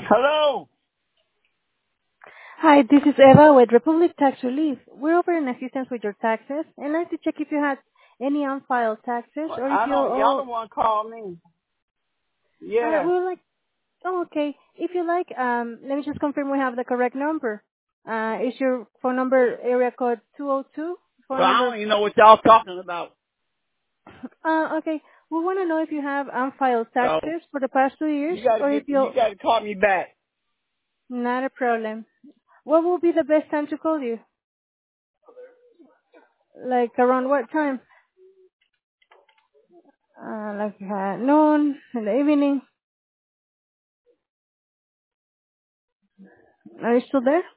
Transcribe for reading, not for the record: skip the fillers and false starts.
Hello. Hi, this is Eva with Republic Tax Relief. We're offering assistance with your taxes and like to check if you had any unfiled taxes or if I you don't. Y'all owe. don't want to call me. Yeah. We would like. Oh, okay. If you like, let me just confirm we have the correct number. Is your phone number area code 202? Phone Well, I number. don't even know what y'all talking about. Okay. We want to know if you have unfiled So taxes for the past 2 years you got to or if get. You you. got to call me back. Not a problem. What will be the best time to call you? Like around what time? Like noon in the evening. Are you still there?